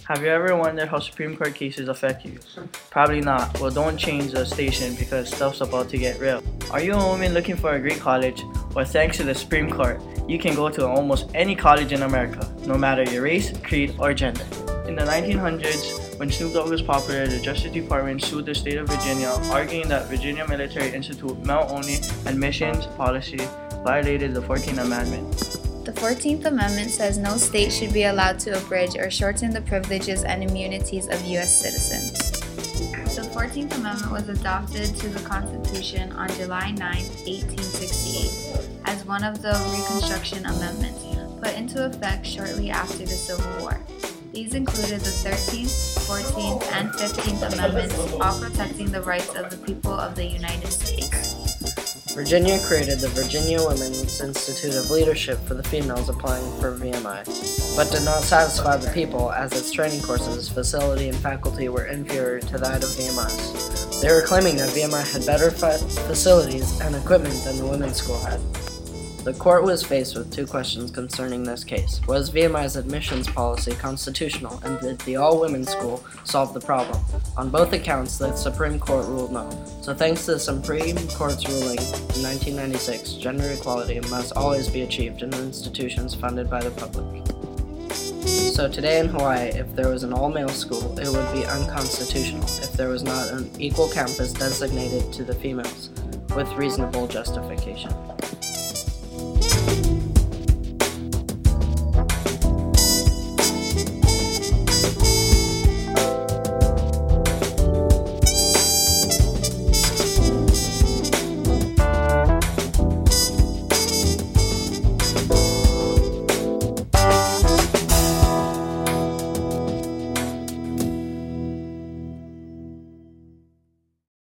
Have you ever wondered how Supreme Court cases affect you? Probably not. Well, don't change the station because stuff's about to get real. Are you a woman looking for a great college? Well, thanks to the Supreme Court, you can go to almost any college in America, no matter your race, creed, or gender. In the 1900s, when Snoop Dogg was popular, the Justice Department sued the state of Virginia, arguing that Virginia Military Institute male-only admissions policy violated the 14th Amendment. The 14th Amendment says no state should be allowed to abridge or shorten the privileges and immunities of U.S. citizens. The 14th Amendment was adopted to the Constitution on July 9, 1868, as one of the Reconstruction Amendments, put into effect shortly after the Civil War. These included the 13th, 14th, and 15th Amendments, all protecting the rights of the people of the United States. Virginia created the Virginia Women's Institute of Leadership for the females applying for VMI, but did not satisfy the people as its training courses, facility, and faculty were inferior to that of VMI's. They were claiming that VMI had better facilities and equipment than the women's school had. The court was faced with two questions concerning this case. Was VMI's admissions policy constitutional, and did the all-women's school solve the problem? On both accounts, the Supreme Court ruled no. So thanks to the Supreme Court's ruling in 1996, gender equality must always be achieved in institutions funded by the public. So today in Hawaii, if there was an all-male school, it would be unconstitutional if there was not an equal campus designated to the females with reasonable justification.